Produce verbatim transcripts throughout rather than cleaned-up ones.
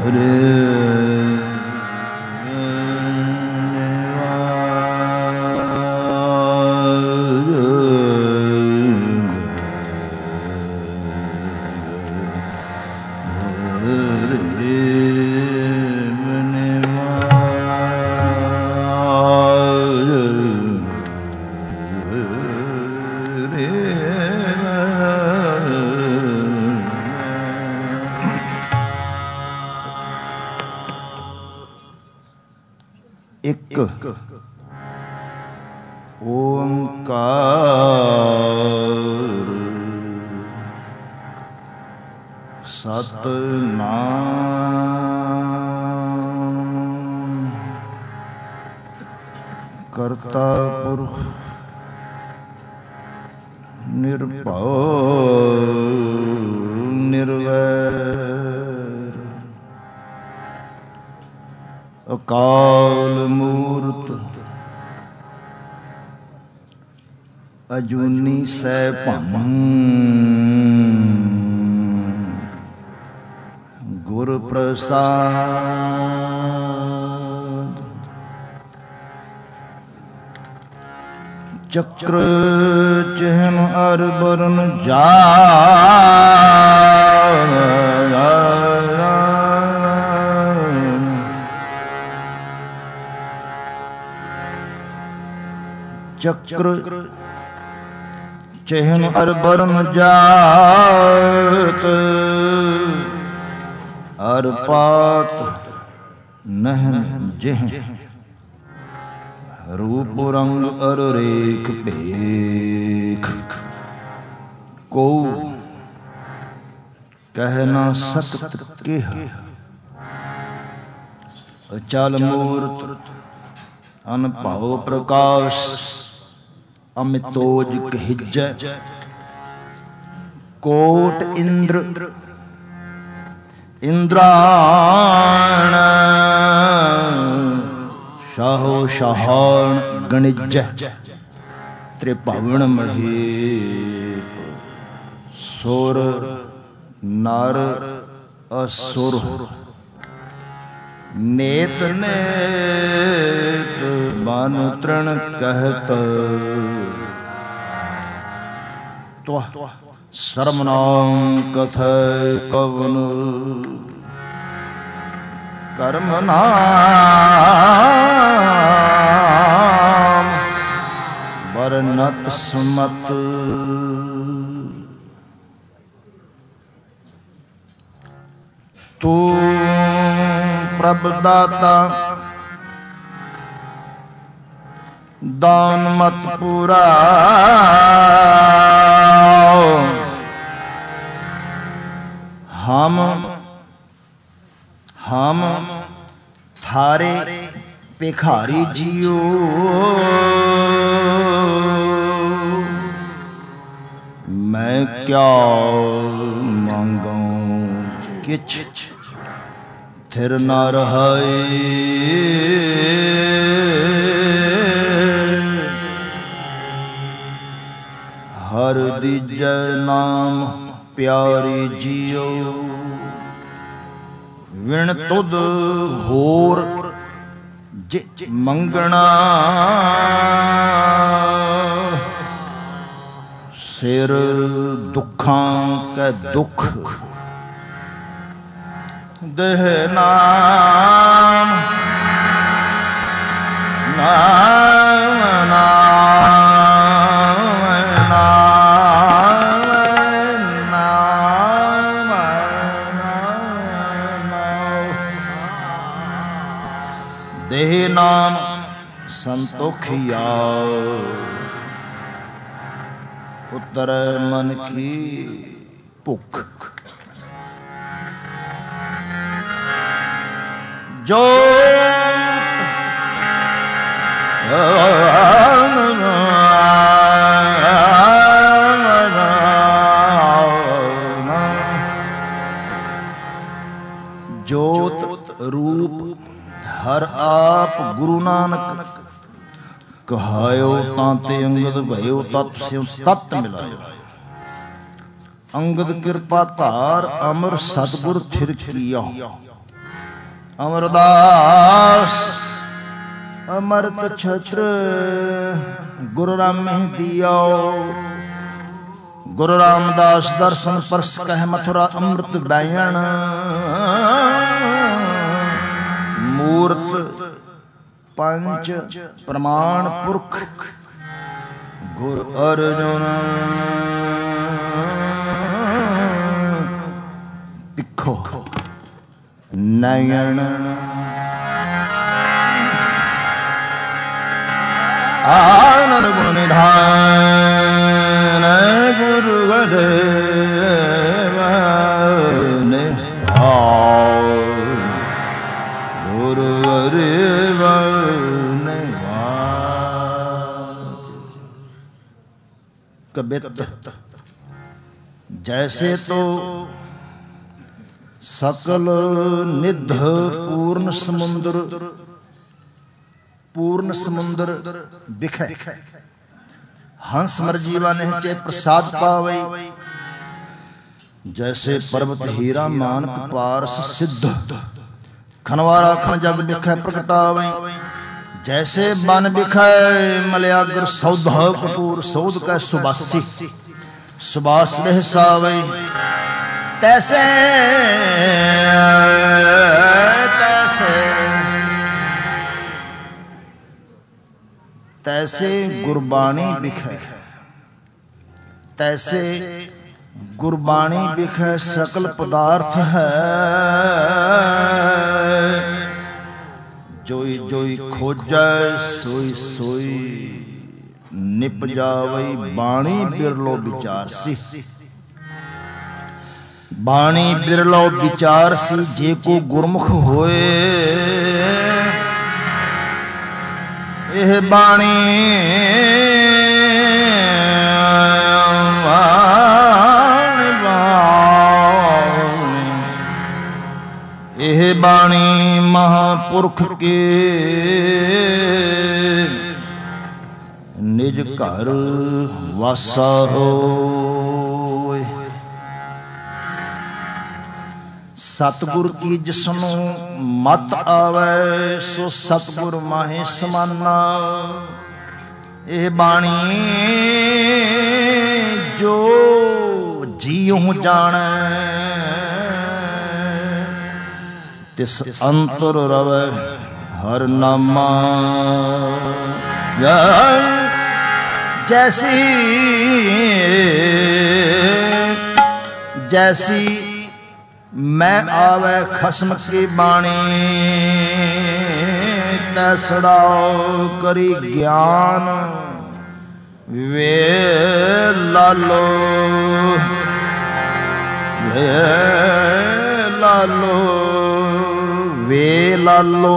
ਇੱਕ ਓੰਕਾਰ ਸਤਿਨਾਮ ਕਰਤਾ ਪੁਰਖ ਨਿਰਭਉ ਨਿਰਵੈਰ ਅਕਾਲ ਮੂਰਤ ਅਜੂਨੀ ਸੈਭੰ ਗੁਰ ਪ੍ਰਸਾਦ ਚੱਕਰ ਚਿਹਨ ਅਰ ਬਰਨ ਚੱਕਰ ਚਿਹਨ ਅਰ ਬਰਨ ਜਾਤ ਅਰ ਪਾਤ ਨਹਿਨ ਜਿਹ ਰੂਪ ਰੰਗ ਅਰ ਰੇਖ ਭੇਖ ਕੋ ਕਹਿ ਨਾ ਸਕਤ ਕਿਹ ਅਚਲ ਮੂਰਤ ਅਨਭਉ ਪ੍ਰਕਾਸ਼ ਅਮਿਤੋਜ ਕਹਿਜੈ ਕੋਟ ਇੰਦਰ ਇੰਦਰਾਣ ਸ਼ਾਹੋ ਸ਼ਾਹਣ ਗਣਿਜੈ ਤ੍ਰਿਭਵਨ ਮਹੇਪ ਸੁਰ ਨਰ ਅਸੁਰ ਨੇਤ ਨੇਤ ਬਨ ਤ੍ਰਣ ਕਹਿਤ ਤਵ ਸਰਮ ਨਾਮ ਕਥੈ ਕਵਨ ਕਰਮ ਨਾਮ ਵਰਨਤ ਸਮਤ ਤੂੰ ਪ੍ਰਭ ਦਾਤਾ ਦਾਨ ਮਤ ਪੂਰਾ ਹਮ ਹਮ ਥਾਰੇ ਭਿਖਾਰੀ ਜੀਓ ਮੈਂ ਕਿਆ ਮੰਗਾਂ ਕਿਛ ਥਿਰ ਨਾ ਰਹਾਏ ਹਰ ਦੀਜੈ ਨਾਮ ਪਿਆਰੀ ਜੀਓ ਵਿਣ ਤੁਧ ਹੋਰ ਜੇ ਮੰਗਣਾ ਸਿਰ ਦੁੱਖਾਂ ਕੈ ਦੁੱਖ ਦੇਹ ਨਾਮ ਨਾਮ ਨਾਮ ਨਾਮ ਦੇਹ ਨਾਮ ਸੰਤੋਖਿਆ ਉਤਰ ਮਨ ਕੀ ਭੁੱਖ ਜੋ ਜੋਤ ਰੂਪ ਹਰ ਆਪ ਗੁਰੂ ਨਾਨਕ ਕਹਾਇਓ ਤਾਂ ਤੇ ਅੰਗਦ ਭਇਓ ਤਤ ਸਿਉ ਤਤ ਮਿਲਾਇਓ ਅੰਗਦ ਕਿਰਪਾ ਧਾਰ ਅਮਰ ਸਤਿਗੁਰ ਥਿਰ ਕੀਆ ਅਮਰਦਾਸ ਅਮਰਤ ਛਤਰ ਗੁਰੂ ਰਾਮਹਿ ਦਿਓ। ਗੁਰੂ ਰਾਮਦਾਸ ਦਰਸ਼ਨ ਪਰਸ ਕਹਿ ਮਥੁਰਾ ਅੰਮ੍ਰਿਤ ਬੈਣ। ਮੂਰਤ ਪੰਚ ਪ੍ਰਮਾਣ ਪੁਰਖ ਗੁਰ ਅਰਜੁਨ। ਤਿੱਖੋ ਨਯਨ ਆਨੰਦ ਗੁਣ ਨਿਧਾਨ ਗੁਰੂ ਗਦੇਵ ਨਿਹਾਲ। ਗੁਰੂ ਗਦੇਵ ਨਿਹਾਲ। ਕਬਿਤ ਜੈਸੇ ਤੋ ਸਕਲ ਨਿਧ ਪੂਰਨ ਸਮੁੰਦਰ। पूर्ण समुंदर बिखै हंस मरजीवा निहचे प्रसाद पावई। जैसे पर्वत हीरा मानक पारस सिद्ध खनवारा खन जग बिखै प्रगटावई। जैसे बन बिखै मलयाग्र सौध कपूर सौध कै सुबासी सुबास बहसावई। तैसे तैसे तैसे गुरबाणी बिखै तैसे गुरबाणी बिखै सकल पदार्थ है। जोई जोई खोजै सोई सोई निप जावई। बाणी बिरलो विचार सी बाणी बिरलो विचार सी। जे को गुरमुख होए ਇਹ ਬਾਣੀ ਇਹ ਬਾਣੀ ਮਹਾਂਪੁਰਖ ਕੇ ਨਿਜ ਘਰ ਵਾਸਾ ਹੋਏ। सतगुर की जिसनों मत आवे सो सतगुर माहे समाना। यह बाणी जो जीऊं जाने तिस अंतर रवे हर नामा। जैसी जैसी मैं आवे खसम की बाणी तैसड़ाओ करी ज्ञान वे लालो वे लालो वे लालो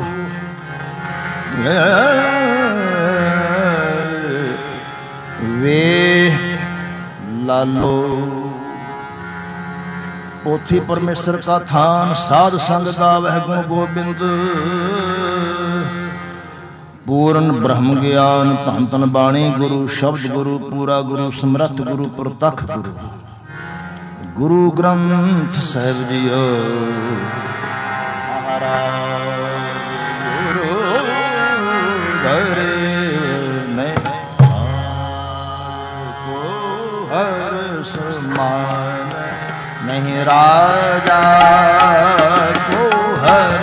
वे लालो। पोथी परमेश्वर का थान साध संग गावह गुण गोबिंद। पूर्ण ब्रह्म ज्ञान धन धन बाणी गुरु शब्द गुरु पूरा गुरु समर्थ गुरु प्रतख गुरु। गुरु ग्रंथ साहिब जियो गुरु घरे में को हर समान नहीं राजा को हर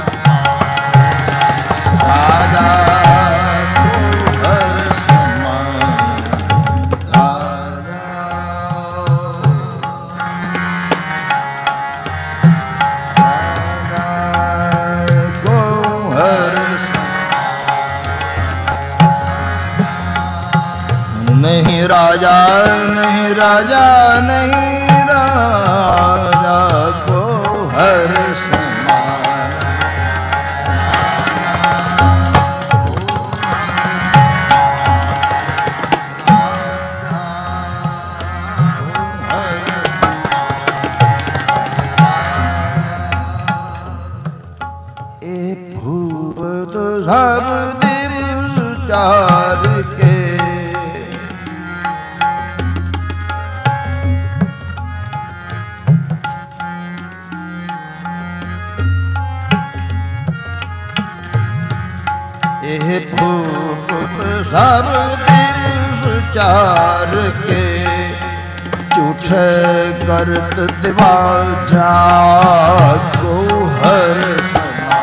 राजा को हर समान। राजा को हर नहीं राजा नहीं राजा नहीं राजा को हर समान। एक भूपत सब दिवस चार के एह भूप सब दिवस चार के झूठे करत दिवाजा को हर समा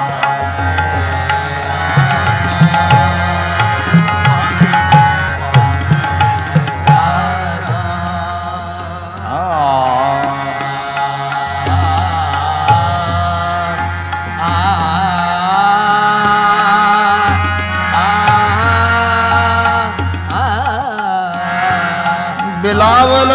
बिलावल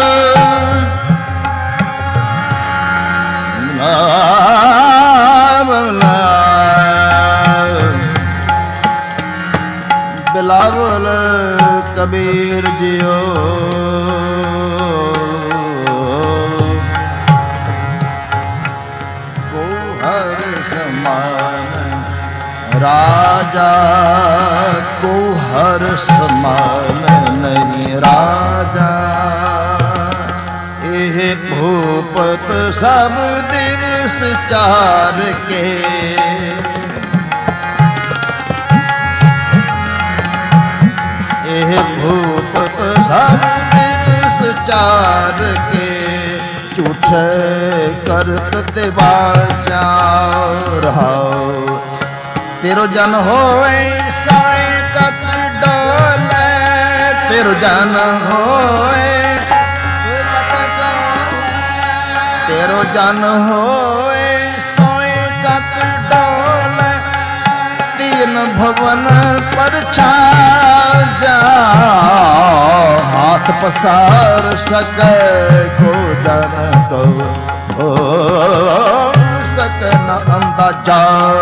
बिलावल कबीर जियो को हर समान राजा को हर समान नहीं राजा एह भूपत सब दिवस चार के एह भूपत सब दिवस चार के झूठे करत दिवाजा रहाओ तेरो जन होए साए कत डोले तेरो जन होए तेरो जन होए सोए कत डोले तीन भवन पर छा जा हाथ पसार सके को जन को हो सके न अंदाजा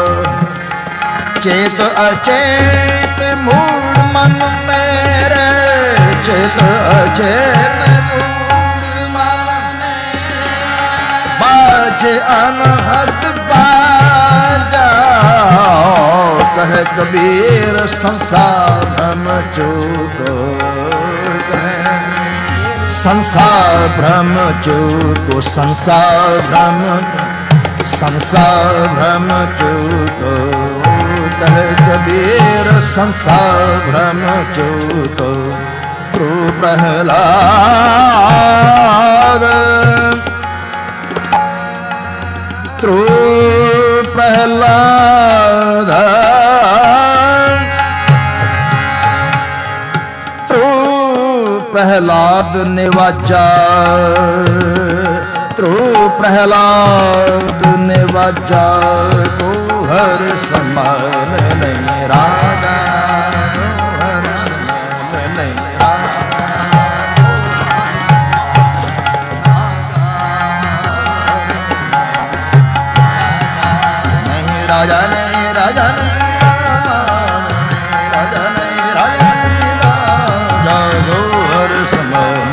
चेत अचेत मूड मन मेरे चेत अचेत मूड मन मेरे बाजे अनहद बाजा कहे कबीर संसार भ्रम चूको कहे संसार भ्रम चूको संसार भ्रम संसार भ्रम चूको कहे कबीर संसार भ्रम चूको प्रु प्रहलाद त्रु प्रहलाद त्रु प्रहलाद निवाजा त्रु प्रहलाद निवाजा को हर समान नहीं राजा हर समान नहीं नहीं राजा नहीं राजा नहीं राजा नहीं राजा नहीं राजा को हर समान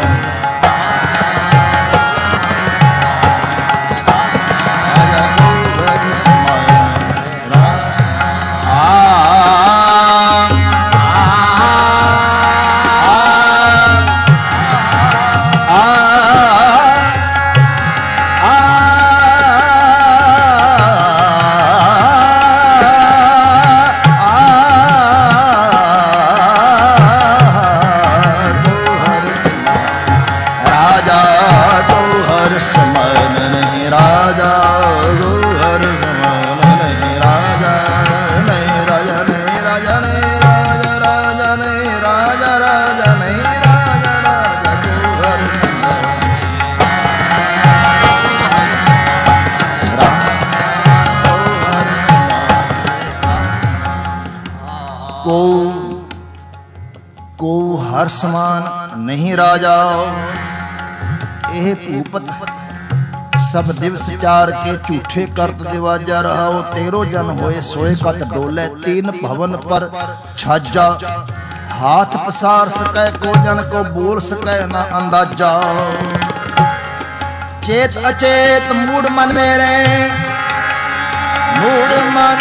हर समान नहीं राजा एह भूपत सब दिवस चार के झूठे करत दिवाजा रहाओ तेरो जन होए सोए कत डोले तीन भवन पर छाजा हाथ पसार सके को जन को बोल सके ना अंदाजा चेत अचेत मूड मन मेरे मूड मन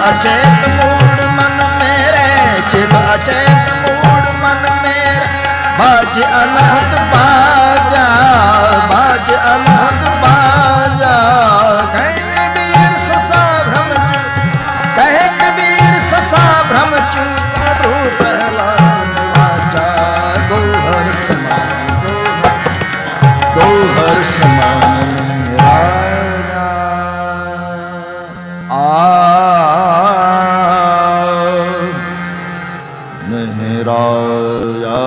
अचेत मूड मन मेरे, चित अचेत मूड मन मेरे, बाज अनहद बाजा, बाज अनहद बाजा। कहे कबीर ससा भ्रम चूका, कहे कबीर ससा भ्रम चूका, ध्रुव प्रहलाद निवाचा। गौहर समान, गौहर समान राजा। नहीं राजा।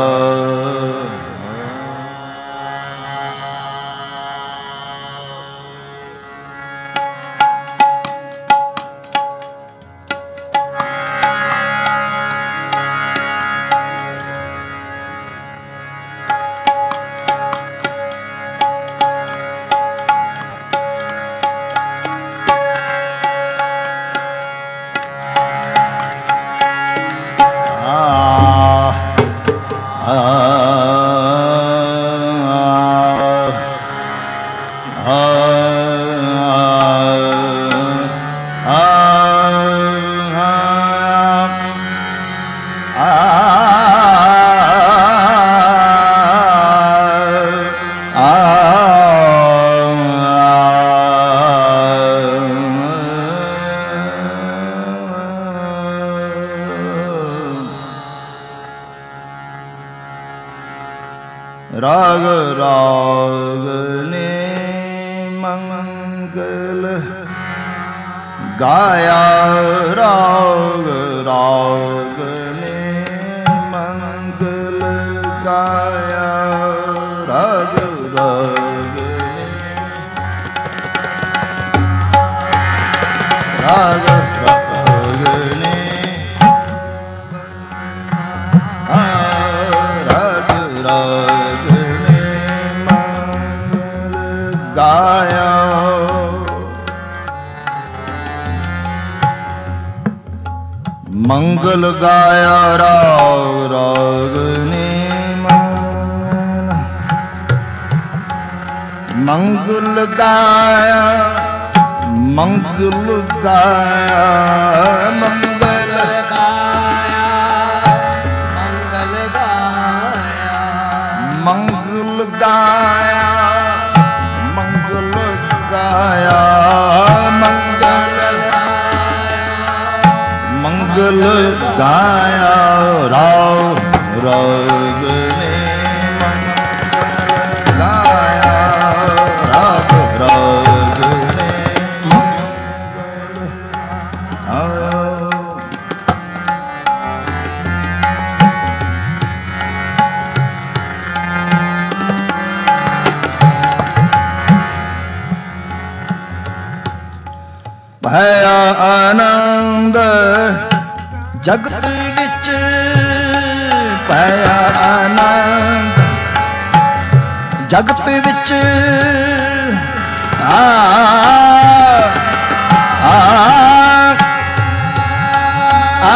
राग रागने मंगल गाया, राग रागने मंगल गाया, राग रागने राग रागने राग रागने मंगल गाया। मंगल गाया राग रागने मंगल, मंगल गाया, मंगल गाया, मंगल गाया, मंगल गाया, मंगल गाया, मंगल गाया, मंगल मंगल गाया, राव रागने मंगल गाया, राग रागने मंगल गाया। भया आनंद जगत विच, भया आनंद जगत विच, आ आ आ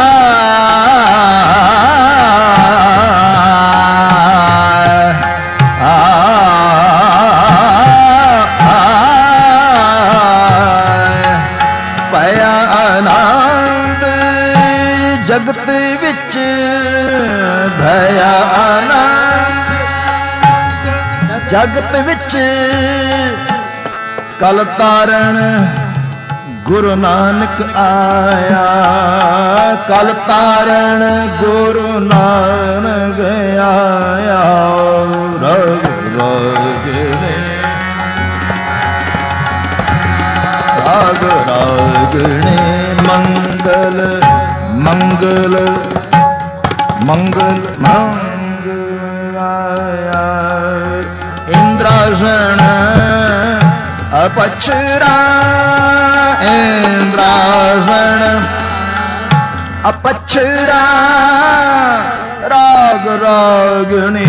जगत विच भया आनंद, जगत विच कल तारण गुरु नानक आया, कल तारण गुरु नानक आया। रग रागने राग रागने मंगल मंगल मंगल मंगलाया। इंद्रासन अपक्षरा, इंद्रासन अपक्षरा, राग रागने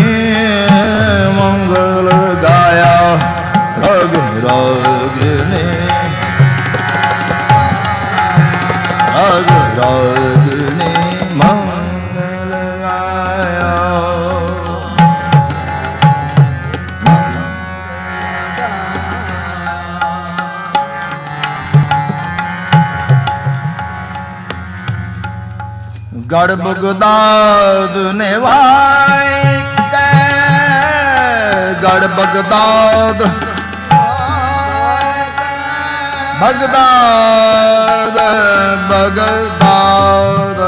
मंगल गाया, राग रागने राग रागने मंगल गाया। गढ़ बगदाद नेवाए कै गढ़ Baghdad Baghdad Baghdad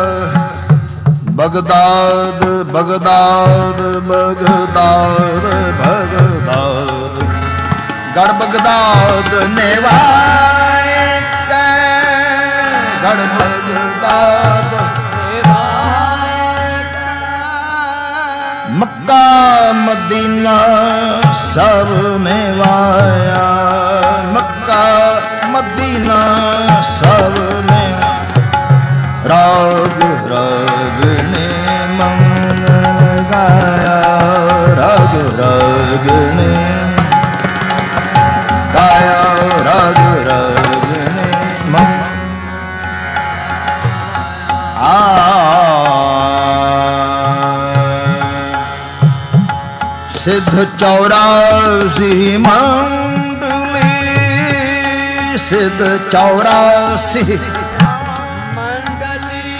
Baghdad Baghdad Baghdad Baghdad गढ़ बगदाद नेवाए कै गढ़ बगदाद मक्का मदीना सब नेवाया मक्का मदीना सब ने राग राग ने मंगल गाया राग राग ने गाया राग राग ने मंगल आ सिद्ध चौरासी मंडली सिद्ध चौरासी मंडली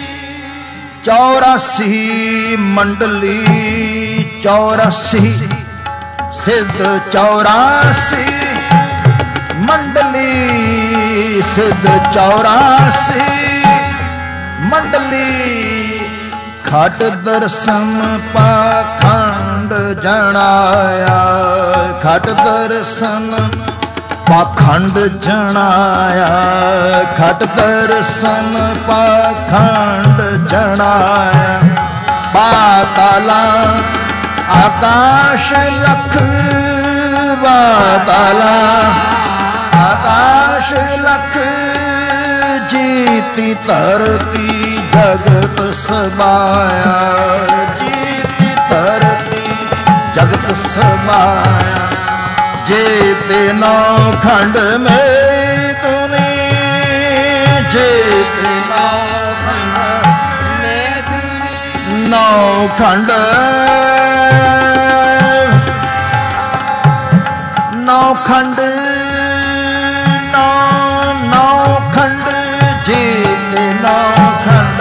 चौरासी मंडली चौरासी सिद्ध चौरासी मंडली सिद्ध चौरासी मंडली खट दर्शन पाखंड जनाया खट दर्शन पाखंड जनाया खट दर्शन पाखंड जनाया पाताला आकाश लख पाताला आकाश लख जीती धरती जगत समाया जीती धरती जगत समाया जेते नौ खंड में तूने जेते नौ खंड में तूने नौ खंड नौ खंड नौ नौ खंड जेते नौ खंड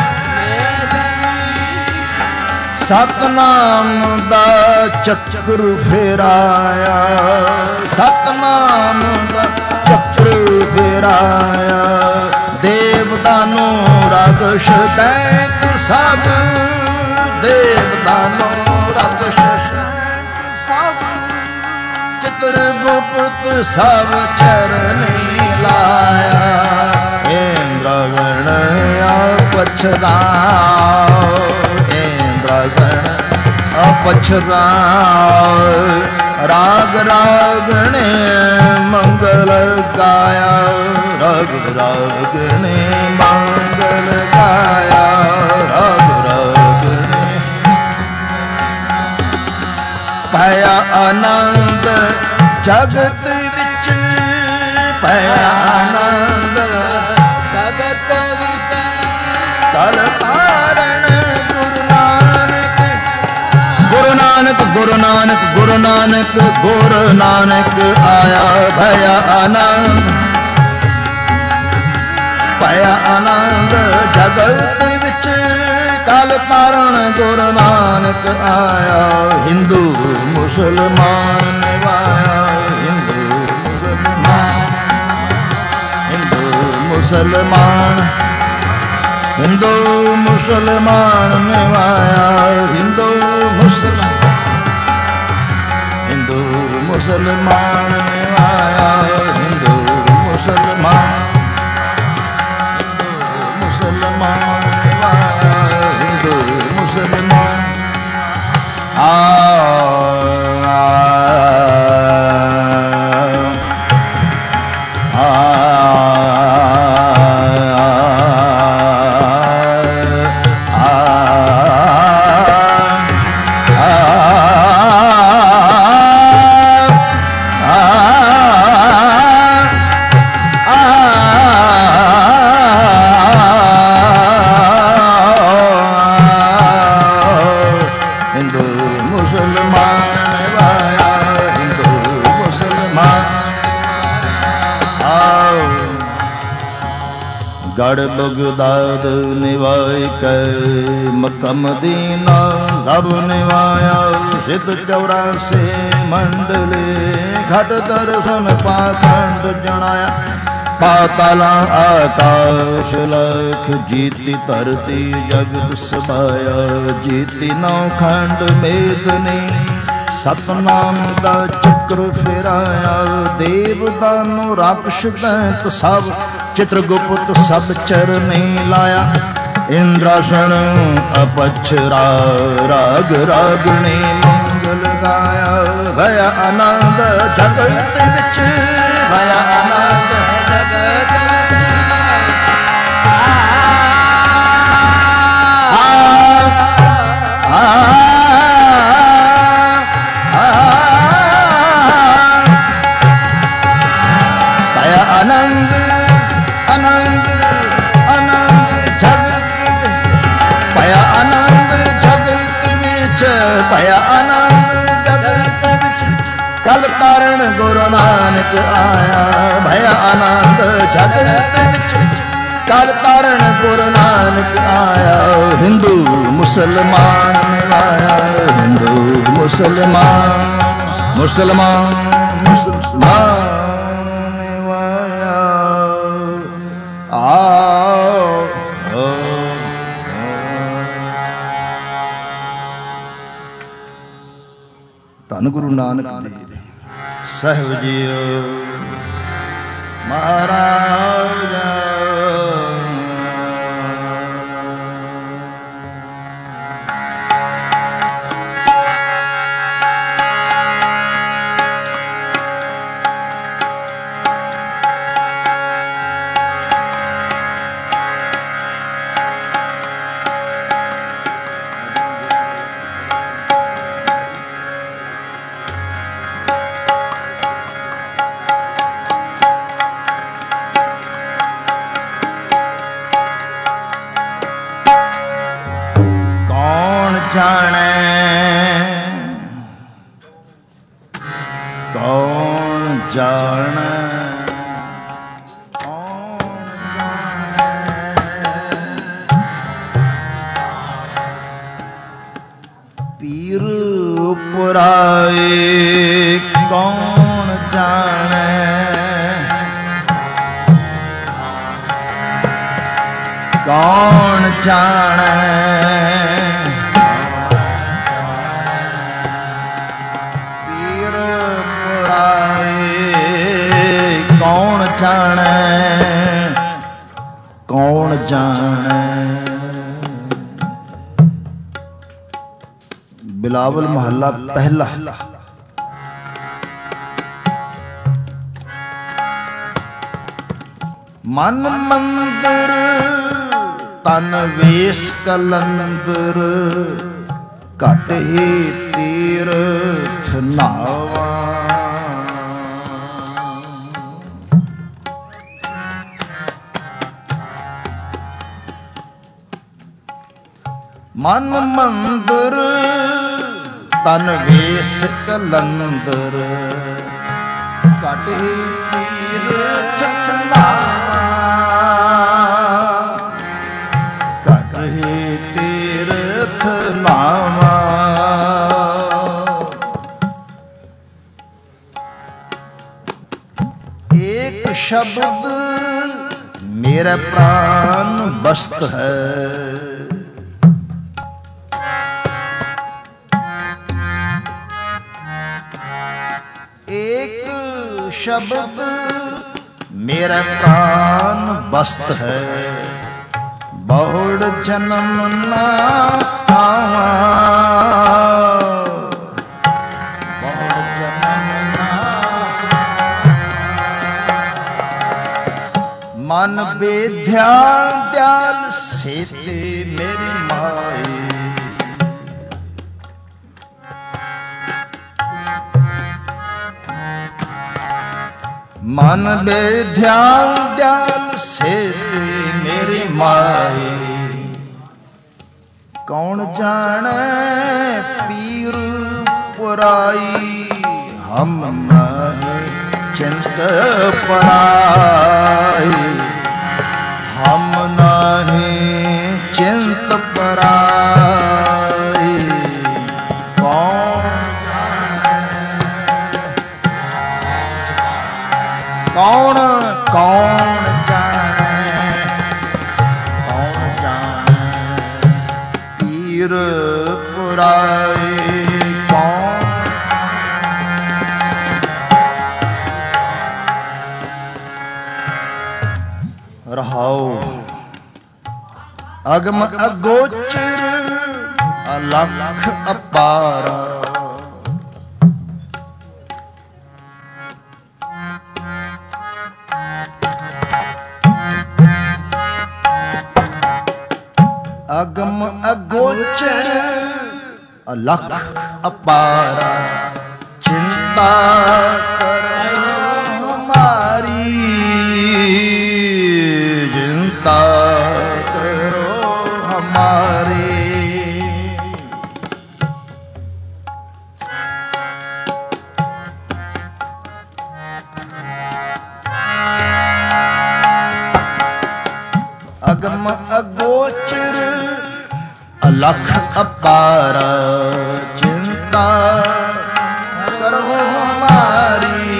सतनाम दा चक्र फेराया सतनाम दा चक्र फेराया देवदानो राक्षस दैत सब देवदानो राक्षस सब चित्रगुप्त सब चरनी लाया इंद्रगण अपछराओ अपछराव राग रागणे मंगल गाया राग रागणे मंगल गाया राग रागणे पाया आनंद जगत विच पाया आनंद जगत विच कल तारण गुरु नानक गुरु नानक गुरु नानक गुरु नानक आया भया आनंद पाया आनंद जगत विच कल तारण गुरु नानक आया हिंदू मुसलमान निवाया हिंदू मुसलमान हिंदू मुसलमान हिंदू मुसलमान निवाया हिंदू मुसलमान हिंदू मुसलमान निवाया हिंदू मुसलमान हिंदू मुसलमान निवाया हिंदू मुसलमान आ Ah ਗੜ ਬਗਦਾਦ ਨਿਵਾਇ ਕੈ ਮਕਮ ਦੀਨਾ ਸਭ ਨਿਵਾਇਆ ਸਿੱਧ ਚੌਰਾਸੇ ਮੰਡਲੇ ਘਟ ਦਰਸ਼ਨ ਪਾਖੰਡ ਜਣਾਇਆ ਪਾਤਾਲਾ ਆਕਾਸ਼ ਲਖ ਜੀਤੀ ਧਰਤੀ ਜਗਤ ਸਭਾਇਆ ਜੀਤੀ ਨੌ ਖੰਡ ਮੇਦਨੀ ਸਤਨਾਮ ਦਾ ਚੱਕਰ ਫਿਰਾਇਆ ਦੇਵ ਦਾਨੁ ਰਾਕਸ਼ ਦੈਂਤ ਸਭ ਚਿਤ੍ਰਗੁਪਤ ਸਭ ਚਰਨੀ ਲਾਇਆ ਇੰਦਰਾਸਣ ਅਪਛਰਾ ਰਾਗ ਰਾਗਣੀ ਮੰਗਲ ਗਾਇਆ ਭਇਆ ਆਨੰਦ ਜਗਤ ਵਿੱਚ ਭਇਆ ਆਨੰਦ ਜਗਤ ਆਨੰਦ ਆਨੰਦ ਆਨੰਦ ਜਗਤ ਭਇਆ ਆਨੰਦ ਜਗਤ ਵਿੱਚ ਭਇਆ ਆਨੰਦ ਜਗਤ ਵਿੱਚ ਕਲ ਕਾਰਨ ਗੁਰੂ ਨਾਨਕ ਆਇਆ ਭਇਆ ਆਨੰਦ ਜਗਤ ਵਿੱਚ ਕਲ ਕਾਰਨ ਗੁਰੂ ਨਾਨਕ ਆਇਆ ਹਿੰਦੂ ਮੁਸਲਮਾਨ ਨਿਵਾਇਆ ਹਿੰਦੂ ਮੁਸਲਮਾਨ ਮੁਸਲਮਾਨ ਮੁਸਲਮਾਨ ਧੰਨ ਗੁਰੂ ਨਾਨਕ ਦੇਵ ਸਾਹਿਬ ਜੀਓ ਮਹਾਰਾਜ ਜਾਣੈ ਕੌਣ ਜਾਣੈ ਕੌਣ ਜਾਣੈ ਪੀਰ ਪੁਰਾਏ ਕੌਣ ਜਾਣੈ ਕੌਣ ਜਾਣੈ ਕੌਣ ਜਾਣੈ ਕੌਣ ਜਾਣੈ ਬਿਲਾਵਲ ਮਹੱਲਾ ਪਹਿਲਾ ਮਨ ਮੰਦਰ ਤਨ ਵੇਸ ਕਲੰਦਰ ਘਟ ਹੀ ਤੀਰਥ ਨਾਵਾ ਮਨ ਮੰਦਰ ਤਨ ਵੇਸ ਕਲੰਦਰ ਘਟ ਹੀ ਤੀਰਥ ਨਾਵਾ ਘਟ ਹੀ ਤੀਰਥ ਨਾਵਾ ਏਕ ਸ਼ਬਦ ਮੇਰਾ ਪ੍ਰਾਨ ਬਸਤ ਹੈ शब्द मेरा प्राण बस्त है बहुड़ जन्म ना पावा बहुड़ जन्म ना मन बेध्या दयाल सेते मेरी माई मन बेध्यान दयाल से मेरी माई कौन जाने पीर पुराई हम चिंत पराई हम कौन कौन जाने, कौन जाने पीर पुराए, कौन रहाओ। अगम अगोचर अलख अपारा, अगम अगोचर अलख अपारा, चिंता करो हमारी, चिंता करो हमारी। अगम अगोचर अलख अपारा, चिंता करो हमारी,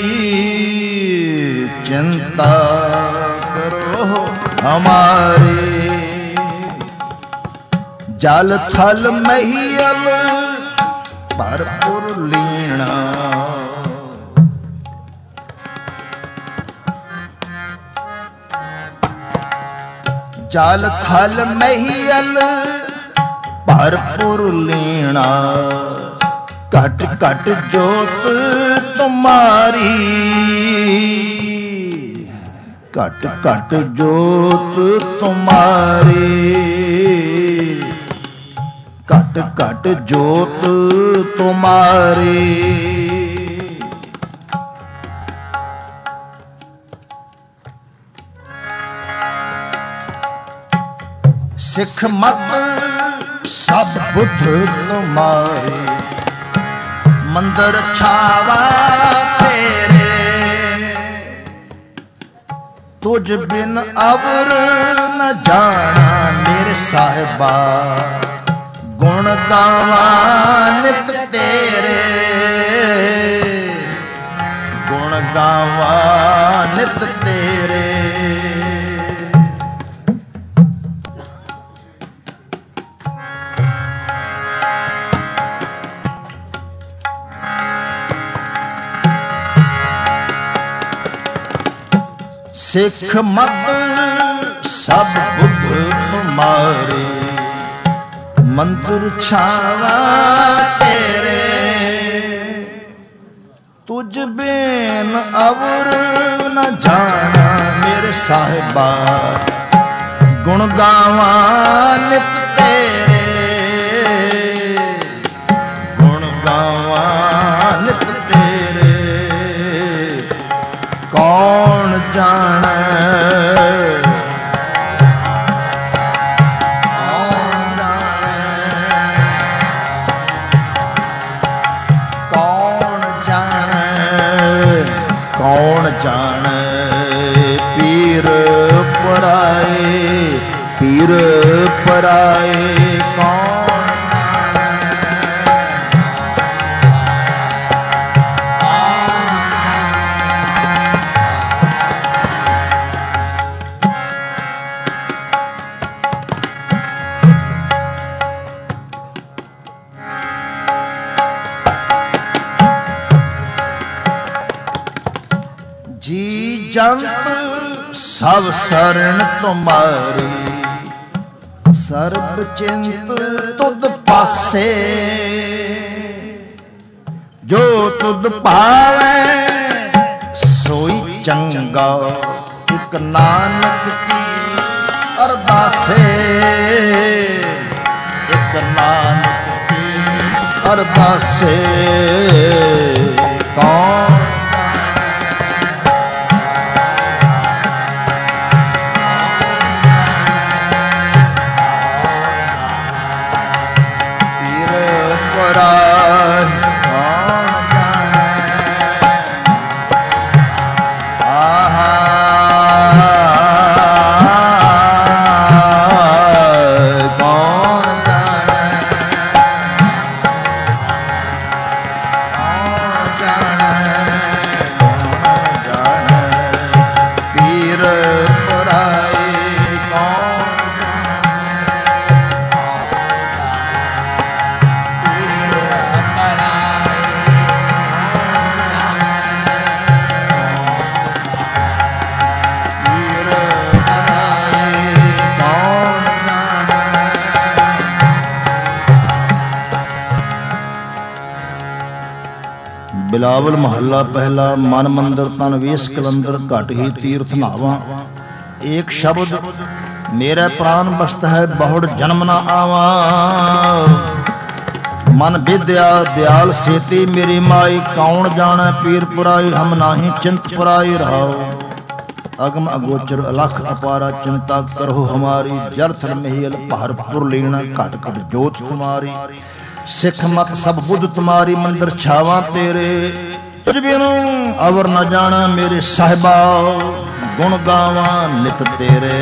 चिंता करो हमारी। जल थल महियल भरपुर लीना, जल थल महियल भरपुर लीना, घट घट जोत तुम्हारी, घट घट जोत तुम्हारी, घट घट जोत तुम्हारी। सिख मत सब बुद्ध तुम्हारे, मंदिर छावा तेरे, तुझ बिन अवर न जाना मेरे साहिबा, गुण गावा नित तेरे, गुण गावा नित तेरे। सिख मत सब बुद्ध तुम्हारे, मंत्र छावा तेरे, तुझ बिन अवर न जाना मेरे साहिबा, गुण गावा नित तेरे, गुण गावा नित तेरे। कौन जाने, कौन जाने, कौन जाने, कौन जाने पीर पराए, पीर पराए। कौन जी जंत सब शरण तुम्हारी, सर्ब चिंत तुद पासे, जो तुद पावे सोई चंगा, एक नानक की अरदासे, एक नानक की अरदासे। कौन बिलावल महला पहला। मन मंदिर तन वेश कलंदर घट ही तीर्थ नावा। एक शब्द मेरे प्राण बसत है बहुड़ जन्म न आवा। मन विद्या दयाल सेती मेरी माई कौन जाने पीर पुराई हम नाही चिंत पुराई रहाओ। अगम अगोचर अलख अपारा चिंता करो हमारी। जरथल मेहल पहर पुर लीना घट घट जोत तुम्हारी। सिख मत सब बुद्ध तुम्हारी मंदिर छावा तेरे। तुझ बिनु अवर न जाना मेरे साहिबा गुण गावा नित तेरे।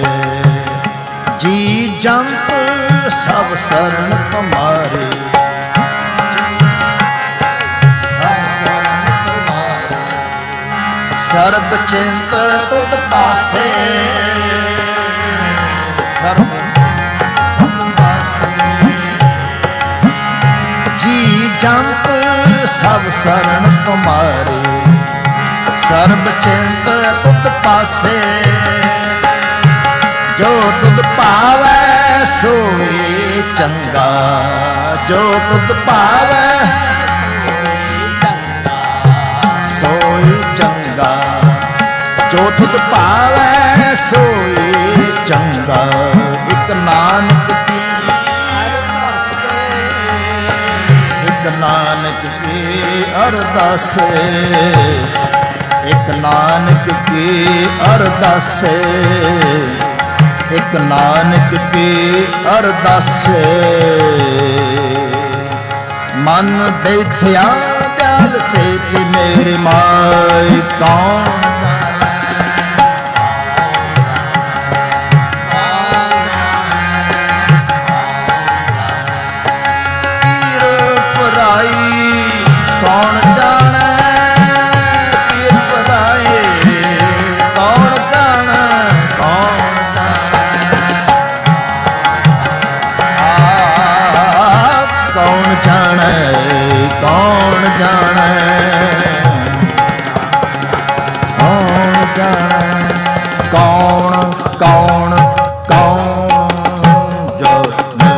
जी जंत सब शरण तुम्हारे। सर्ब चिंत तुद पासे। सर्ब पासे जी जंत सब शरण तुम्हारे। सर्ब चिंत तुद पासे। जो तुद पावै सोई चंगा। जो तुद पावै सोई चंगा। जो तुद पावै सोई चंगा। एक नानक की अरदास। एक नानक की अरदास। एक नानक की अरदास। एक नानक की अरदास। मन बैठिया दयाल से कि मेरी माई कौन पीर पराई कौन जाने। पीर पराई कौन जाने। कौन कौन जाने। कौन जाने। कौन जाने। कौन कौन कौन जाने।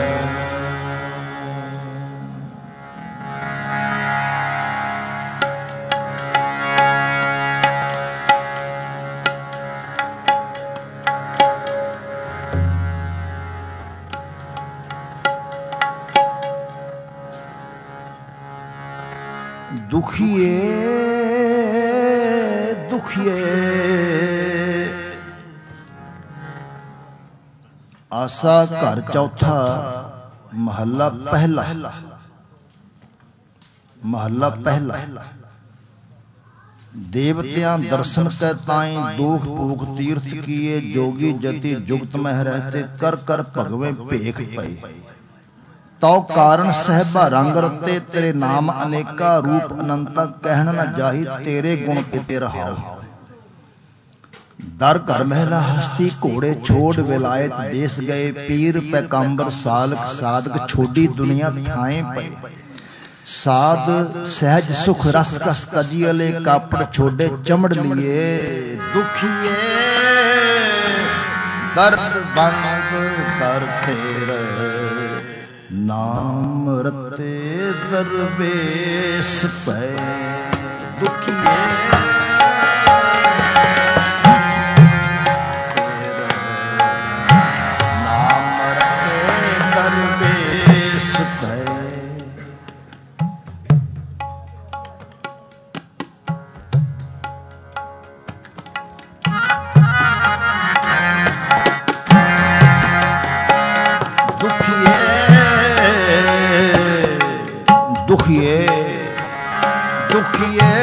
दुखिए दुखिए आसा घर चौथा महला पहला। महला पहला। देवतियां दर्शन के ताई दुख भूख तीर्थ किए। जोगी जति जुगत मह रहते कर कर भगवे भेख पए। तो कारण सहबा रंग रते तेरे नाम अनेका। रूप अनंता कहन न जाही तेरे गुण किते रहाओ। दर घर महला हस्ती घोड़े छोड़ विलायत देश गए। पीर पैगंबर सालक साधक छोड़ी दुनिया थाए पे। साध सहज सुख रस कस तजियले कापड़ छोड़े चमड़ लिए। दुखिए दर्द बंद कर तेरे। नाम रते दरवेश पे। दुखिए नाम रते दरवेश पे। दुखिए दुखिए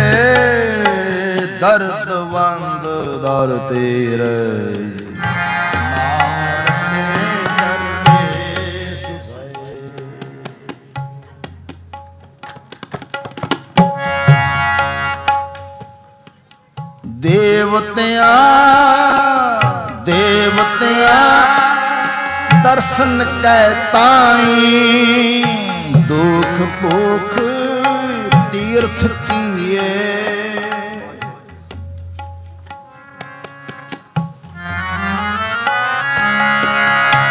दर्द वंद दर तेरे। देवतियां देवतियां दर्शन कै ताई। दुख भूख तीर्थ किए।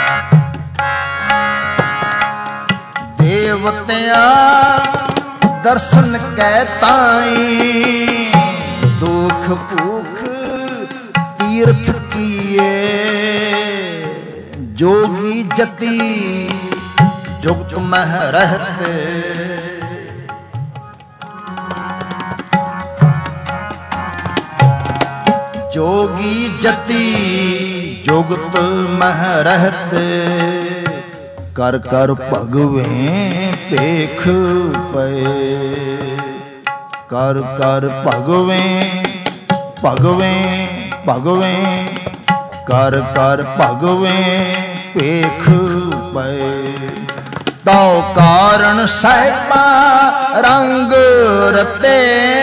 देवतियां दर्शन कै ताई दुख भूख तीर्थ किए जोगी जति जुगत मह रहते जोगी जति जुगत मह रहते कर कर भगवे पेख पे कर कर भगवे भगवे भगवे कर कर भगवे पेख पे तो कारण साहिबा रंग रते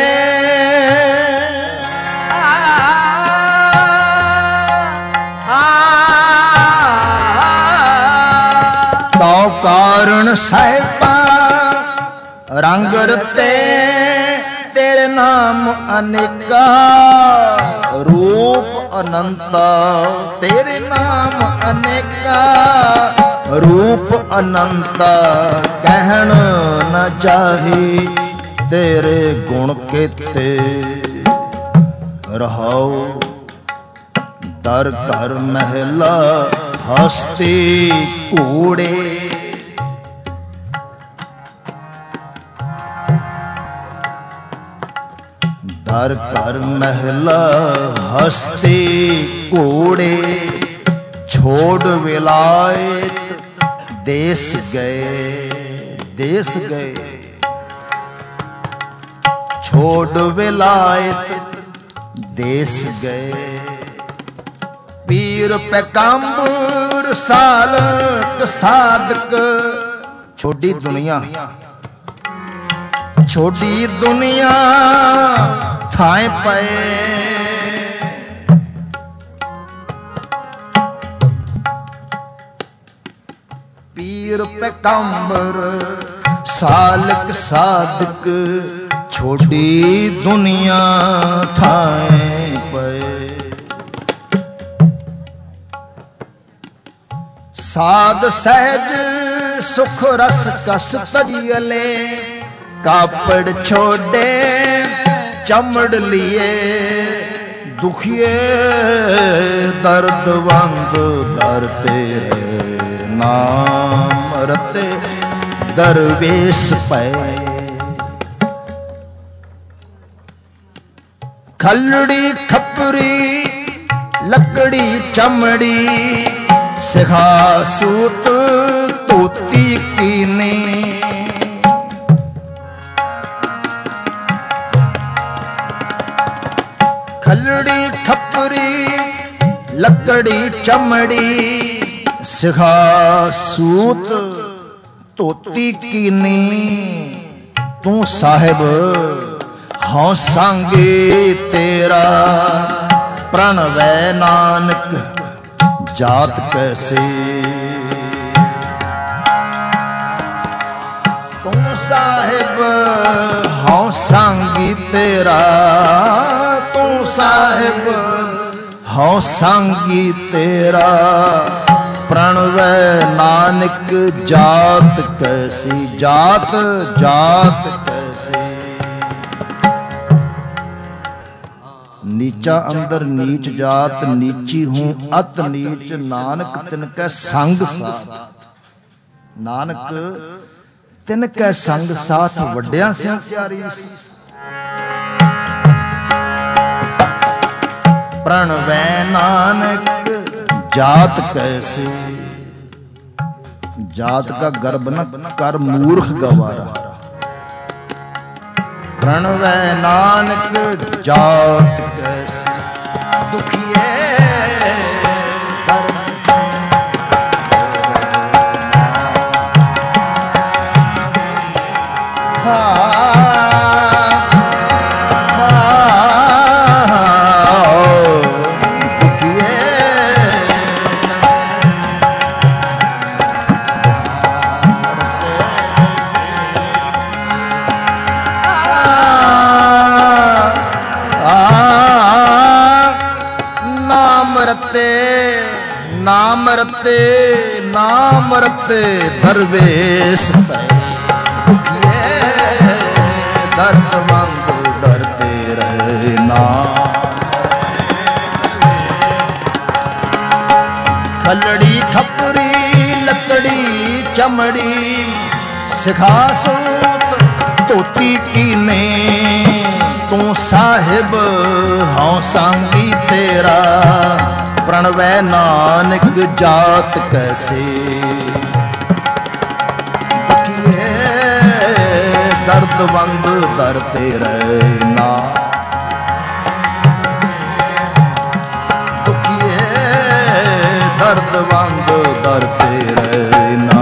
तो कारण साहिबा रंग रते तेरे नाम अनेका रूप अनंता तेरे नाम अनेका रूप अनंता कहन न चाहे तेरे गुण केते रहाओ दर घर महला हस्ती कूड़े दर घर महला हस्ती कूड़े छोड़ विलायत देश गए देश गए छोड़ विलायत देश गए पीर पैगंबर सालक साधक छोड़ी दुनिया छोड़ी दुनिया थाए पे पीर पैगंबर सालक साधक छोड़ी दुनिया थाए पे साध सहज सुख रस कस तजियले कापड़ छोड़े चमड़ लिए दुखिए दर्द वंग दर तेरे नाम रते दरवेश पे खलड़ी खपरी लकड़ी चमड़ी सिखा सूत तोती कीने खलड़ी खपरी लकड़ी चमड़ी सिखा सूत तोती कीनी तू साहिब हाँ संगे तेरा प्रणवै नानक जात कैसे तू साहिब हाँ संगी तेरा तू साहिब हाँ संगी तेरा प्रणवै नानक जात कैसी जात जात कैसी नीचा अंदर नीच जात नीची हूं अत नीच नानक तिनकै संग साथ नानक तिनकै संग साथ वड्डिया सिं प्यारी प्रणवै नानक जात कैसे जात का गर्भ न कर मूर्ख गवारा प्रणवै नानक जात कैसे दुखिए नाम रते नाम रते दरवेश दर्द वांग दरते रहे नाम। खलड़ी खपरी लकड़ी चमड़ी सिखा सूत धोती कीने तू साहिब हौं सांगी तेरा प्रणवै नानक जात कैसे। दुखिए दर्द वंद दरते रहे ना दुखिए दर्द वंद दरते रहे ना।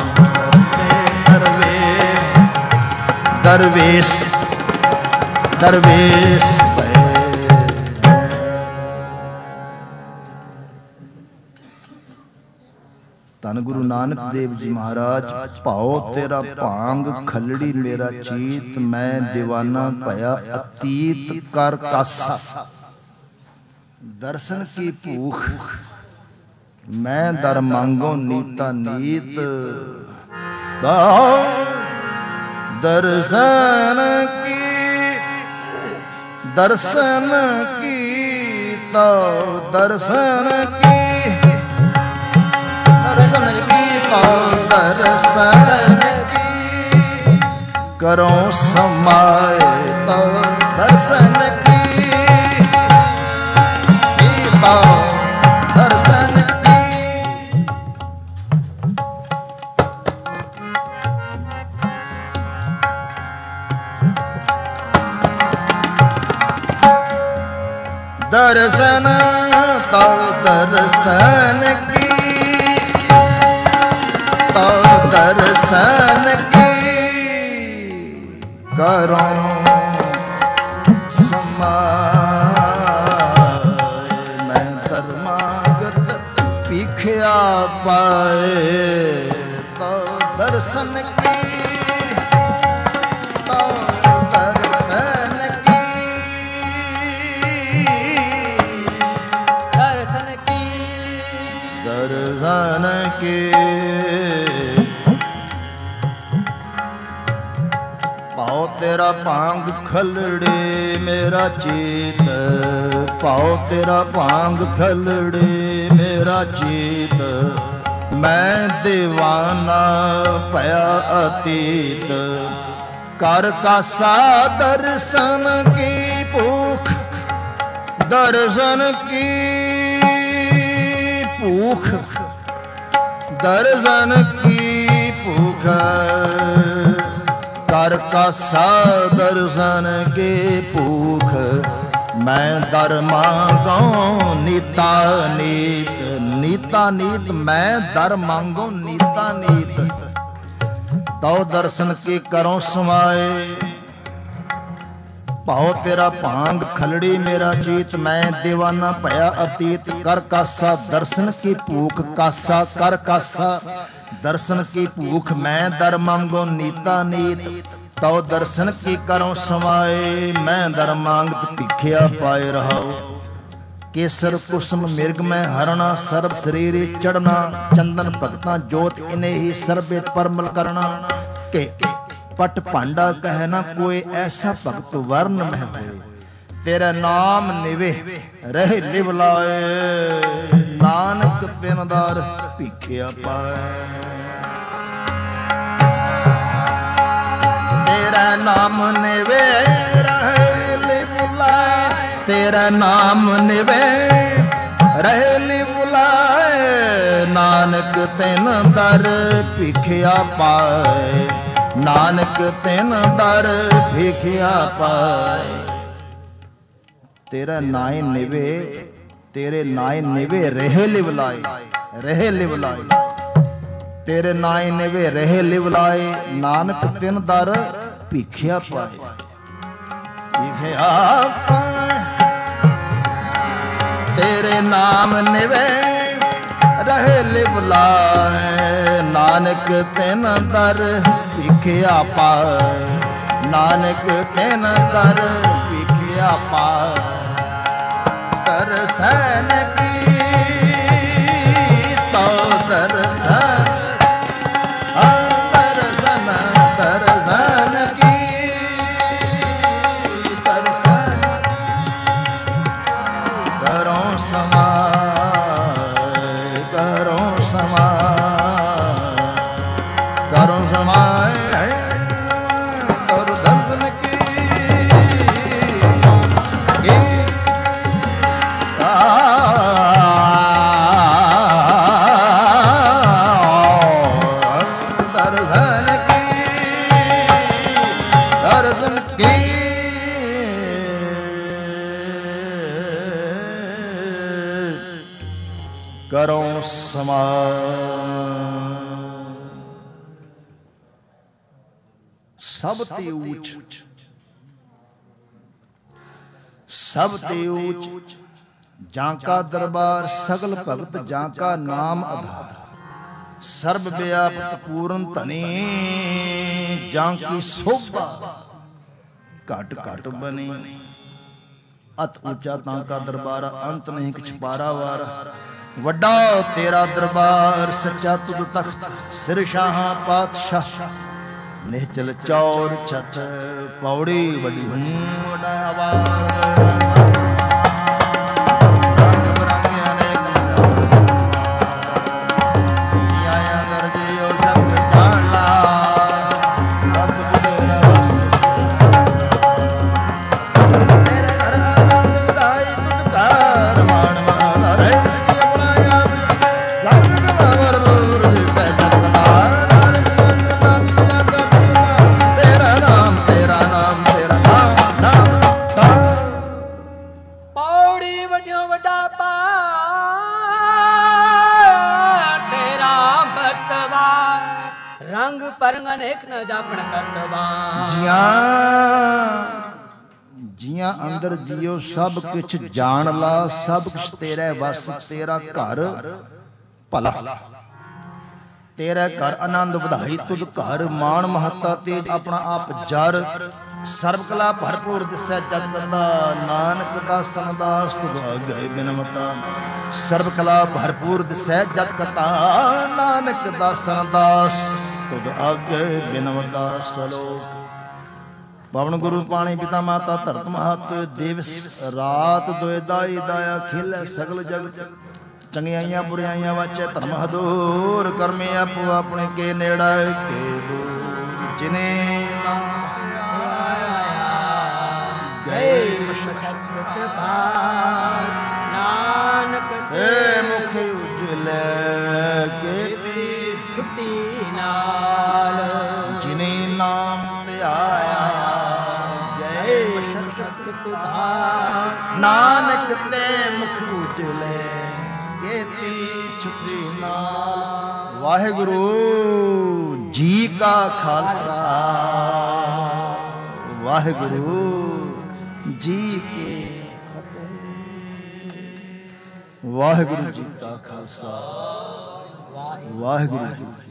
दरवेश दरवेश ਧੰਨ ਗੁਰੂ ਨਾਨਕ ਦੇਵ ਜੀ ਮਹਾਰਾਜ। ਭਾਉ ਤੇਰਾ ਭਾਂਗ ਖਲੜੀ ਮੇਰਾ ਚੀਤ ਮੈਂ ਦੀਵਾਨਾ ਭਇਆ ਅਤੀਤ ਕਰ ਕਾਸਾ। ਦਰਸ਼ਨ ਕੀ ਭੂਖ ਮੈਂ ਦਰ ਮੰਗੋ ਨੀਤਾ ਨੀਤ। दर्शन की दर्शन की तो दर्शन की दर्शन की तो दर्शन की करो समाए तो दर्शन की तो दर्शन दर्शन तो दर्शन की तो दर्शन की करो समाए मैं धर्मागत पीखिया पाए तो दर्शन की तो दर्शन की दर्शन के पाओ तेरा भांग खलड़े मेरा चीत। पाओ तेरा भांग खलड़े मेरा चीत मैं दीवाना भया अतीत। कर कासा दर्शन की भूख दर्शन की भूख दर्शन की भूख कर कासा दर्शन के भूख मैं दर मांगो नीता नीत। नीता नीत मैं दर मांगो नीता नीत तो दर्शन के करो समाए। भाव तेरा भांग खलड़ी मेरा चीत मैं दीवाना भया अतीत। कर कासा दर्शन की भूख कासा कर कासा दर्शन की भूख मैं दर मांगो नीता नीत तो दर्शन की करो समाए। मैं दर मांगत भिखिया पाए रहो केसर कुसुम मिर्ग में हरना सर्व शरीरे चढ़ना चंदन भगता जोत इन्हें ही सर्वे परमल करना। के पट भांडा कहना कोई ऐसा भगत वर्ण में हो तेरा नाम निवे रह लिवलाए नानक तिन दार भिखिया पाए। तेरा नाम निवे रह लिवलाए तेरा नाम निवे रह लिवलाए नानक तिन दर भिखिया पाए। नानक तिन दर भिखिया पाए। तेरा नाय निवे तेरे नाय निवे रह लिवलाए रह लिवलाए तेरे नाय निवे रह लिवलाए नानक तिन दर भिखिया पाए। भिखिया पाए तेरे नाम निवे रह लिवलाए नानक तिन दर भिखिया पाए। नानक तिन दर भिखिया पाए। दर्शन की तो दर्शन दर्शन दर्शन की ਸਮਾਨ। ਸਭ ਤੇ ਊਚ ਸਭ ਤੇ ਊਚ ਜਾਂ ਕਾ ਦਰਬਾਰ, ਸਗਲ ਭਗਤ ਜਾਂ ਕਾ ਨਾਮ ਆਧਾਰ। ਸਰਬ ਵਿਆਪਤ ਪੂਰਨ ਧਨੀ, ਜਾਂ ਕੀ ਸੋਭਾ ਘਟ ਘਟ ਬਣੀ। ਅਤ ਉੱਚਾ ਤਾਂ ਕਾ ਦਰਬਾਰ, ਅੰਤ ਨਹੀਂ ਕਿਛ ਪਾਰਾਵਾਰ। ਵੱਡਾ ਤੇਰਾ ਦਰਬਾਰ, ਸੱਚਾ ਤੁਧ ਤਖਤ, ਸਿਰ ਸ਼ਾਹਾਂ ਪਾਤਸ਼ਾਹ। ਨਿਹਚਲ ਚੌਰ ਛਤ, ਪੌੜੀ ਵਡੀ ਹੂੰ ਵਡਾ ਆਵਾਰ। ਜੀਆਂ ਅੰਦਰ ਜੀਓ ਸਭ ਕੁਛ ਜਾਣ ਲਾ। ਸਭ ਕੁਛ ਤੇਰੇ ਵਸ, ਤੇਰਾ ਘਰ ਭਲਾ। ਤੇਰਾ ਘਰ ਆਨੰਦ ਵਧਾਈ ਤੁਧ ਘਰ। ਮਾਣ ਮਹੱਤਾ ਤੇਜ ਆਪਣਾ ਆਪ ਜਰ। ਸਰਬ ਕਲਾ ਭਰਪੂਰ ਦਿਸੈ ਜਗ ਬੰਦਾ, ਨਾਨਕ ਦਾਸਨ ਦਾਸ ਤੁਧ ਆਗੇ ਬਿਨਮਤਾ। ਸਰਬ ਕਲਾ ਭਰਪੂਰ ਦਿਸੈ ਜਗ ਕਤਾ, ਨਾਨਕ ਦਾਸਨ ਦਾਸ ਤੁਧ ਆਗੇ ਬਿਨਮਤਾ। ਸਲੋਕ। ਪਵਨ ਗੁਰੂ ਪਾਣੀ ਪਿਤਾ ਮਾਤਾ ਧਰਤ ਮਹਤ, ਦਿਵਸ ਰਾਤ ਦੋਇ ਦਾਈ ਦਾਇਆ ਖੇਲੇ ਸਗਲ ਜਗਤ। ਚੰਗਿਆਈਆਂ ਬੁਰਿਆਈਆਂ ਵਾਚੈ ਧਰਮ ਹਦੂਰ, ਕਰਮੇ ਆਪੋ ਆਪਣੇ ਕੇ ਨੇੜਾ ਕੇ ਦੂਰ। ਜਿਨੇ ਗਏ ਨਾਨਕ ਤੇ ਮੁਖ ਉਜਲੇ, ਕੀਤੀ ਛੁੱਟੀ ਨਾਲ। ਜਿਨੇ ਨਾਮ ਧਿਆਇਆ ਨਾਨਕ ਤੇ ਮੁਖ ਉਜਲੇ, ਕੀਤੀ ਛੁੱਟੀ ਨਾਲ। ਵਾਹਿਗੁਰੂ ਜੀ ਕਾ ਖਾਲਸਾ, ਵਾਹਿਗੁਰੂ ਜੀ ਕੀ ਫਤਿਹ। ਵਾਹਿਗੁਰੂ ਜੀ ਕਾ ਖਾਲਸਾ, ਵਾਹਿਗੁਰੂ ਜੀ।